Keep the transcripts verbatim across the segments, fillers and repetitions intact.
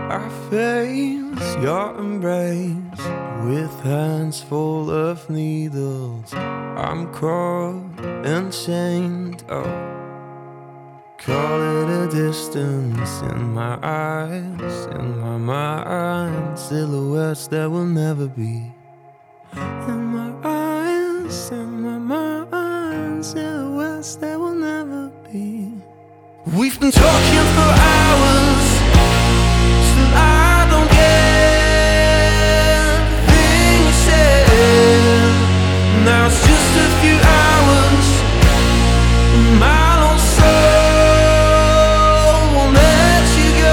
I face your embrace with hands full of needles. I'm caught and chained, oh, call it a distance in my eyes, in my mind, silhouettes that will never be. In my eyes, in my mind, silhouettes that will never be. We've been talking for hours, still I don't get the thing you said. Now it's just a few hours, and my own soul won't let you go.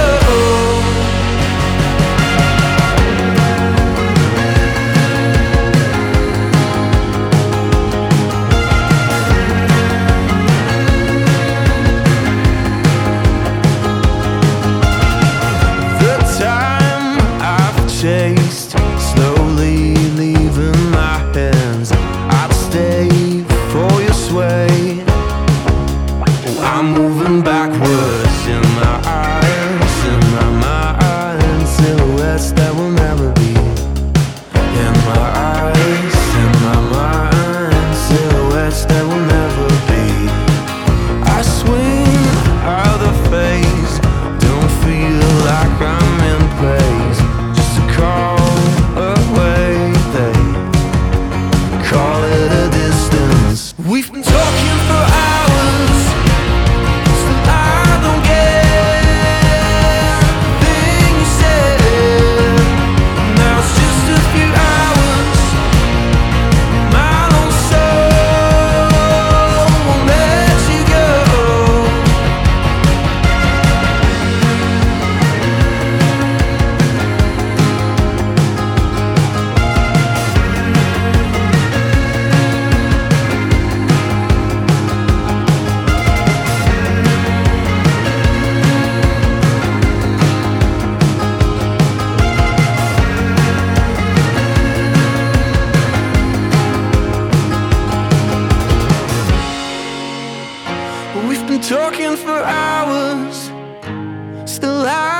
The time I've chased, slowly leaving my hands. I'd stay for your sway. Oh, I'm moving backwards in my eyes, in my mind, silhouettes that will never be. In my eyes, in my mind, silhouettes that will never be. I swing out of phase, don't feel like I'm in place. Just a call away, they call it a distance. We've been talking for hours, still I don't get the thing you said. Now it's just a few hours, my own soul won't let you go. We've been talking for hours, still I